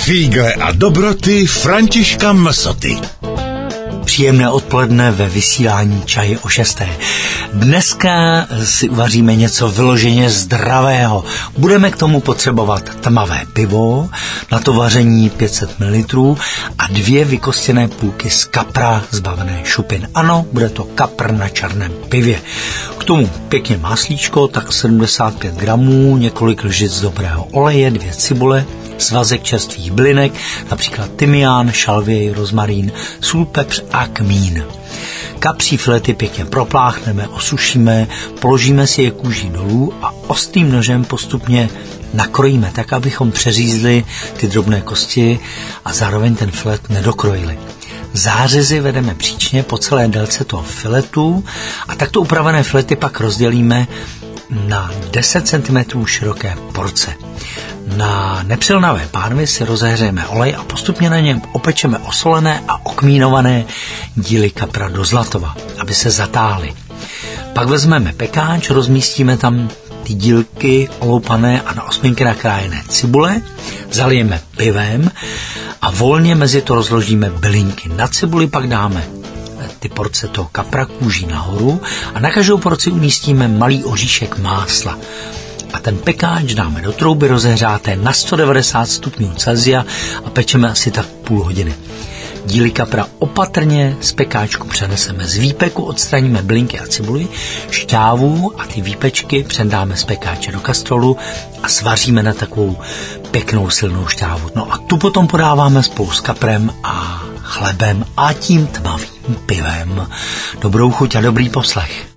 Fígle a dobroty Františka Msoty. Příjemné odpoledne ve vysílání Čaje o 6. Dneska si uvaříme něco vyloženě zdravého. Budeme k tomu potřebovat tmavé pivo, na to vaření 500 ml a 2 vykostěné půlky z kapra zbavené šupin. Ano, bude to kapr na černém pivě. K tomu pěkně máslíčko, tak 75 gramů, několik lžic dobrého oleje, 2 cibule, svazek čerstvých bylinek, například tymián, šalvěj, rozmarín, sůl, pepř a kmín. Kapří filety pěkně propláchneme, osušíme, položíme si je kůží dolů a ostrým nožem postupně nakrojíme tak, abychom přeřízli ty drobné kosti a zároveň ten filet nedokrojili. Zářezy vedeme příčně po celé délce toho filetu a takto upravené filety pak rozdělíme na 10 cm široké porce. Na nepřilnavé pánvi si rozehřejeme olej a postupně na něm opečeme osolené a okmínované díly kapra do zlatova, aby se zatáhly. Pak vezmeme pekáč, rozmístíme tam ty dílky oloupané a na osminky nakrájené cibule, zalijeme pivem a volně mezi to rozložíme bylinky. Na cibuli pak dáme ty porce toho kapra kůží nahoru a na každou porci umístíme malý oříšek másla. A ten pekáč dáme do trouby rozehřáté na 190 stupňů Celsia a pečeme asi tak půl hodiny. Díly kapra opatrně z pekáčku přeneseme. Z výpeku odstraníme bylinky a cibuli, šťávu a ty výpečky předáme z pekáče do kastrolu a svaříme na takovou pěknou silnou šťávu. No a tu potom podáváme spolu s kaprem a chlebem a tím tmavým pivem. Dobrou chuť a dobrý poslech.